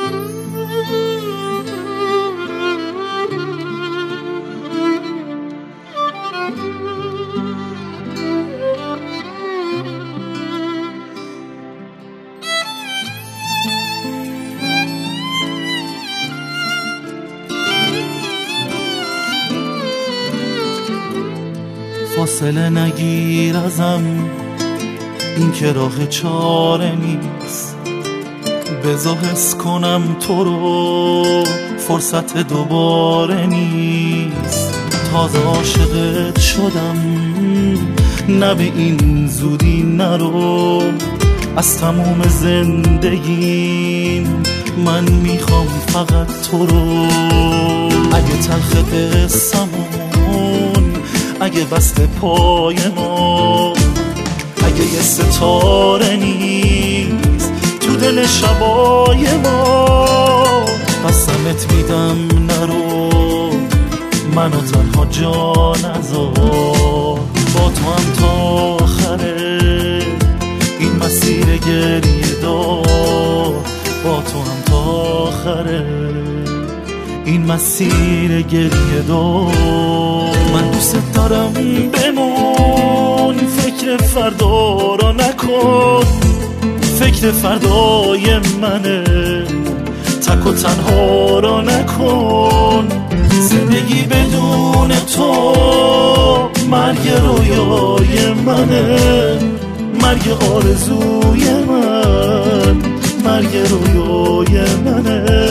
فاصله نگیر ازم، این که راه چاره نیست. بذار حس کنم تو رو، فرصت دوباره نیست. تازه عاشقت شدم، نه به این زودی نرو. از تموم زندگیم من میخوام فقط تو رو. اگه تلخ قصمون، اگه بسته پای ما، اگه یه ستاره نیست تو دل شبای ما، قسمت میدم نرو، منو تنها جا نذار. با تو هم تا آخره این مسیر گریه دار، با تو هم تا آخره این مسیر گریه دار. من دوست دارم بمون، فکر فردا را نکن. فکر فردای منه، تک و تنها را نکن. زندگی بدون تو مرگ رویای منه، مرگ آرزوی من، مرگ رویای منه.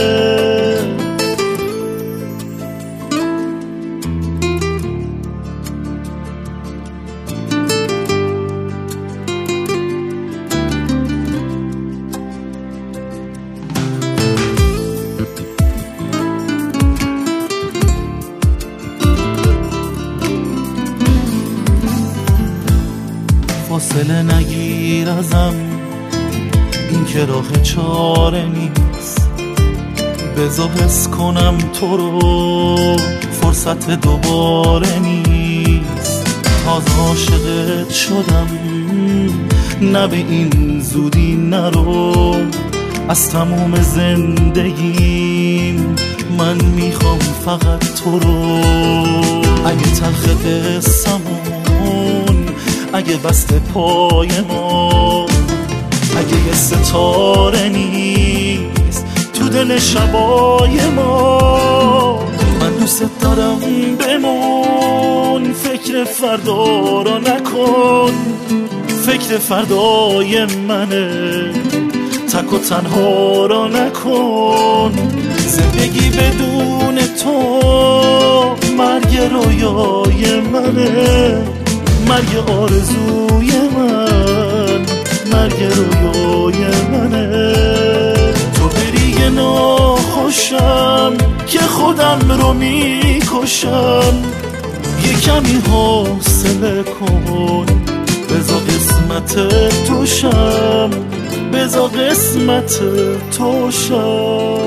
فاصله نگیر ازم، این که راه چاره نیست. بذار حس کنم تو رو، فرصت دوباره نیست. تازه عاشقت شدم، نه به این زودی نرو. از تموم زندگیم من میخوام فقط تو رو. اگه تلخ قصمون، اگه بسته پای ما، اگه یه ستاره نیست تو دل شبای ما، من دوست دارم بمون. فکر فردا را نکن، فکر فردای منه، تک و تنها را نکن. زندگی بدون تو مرگ رویای منه، مرگ آرزوی من، مرگ رویای منه. تو بری ناخوشم که خودم رو میکشم. یه کمی حوصله کن، بذار قسمت توشم، بذار قسمت توشم.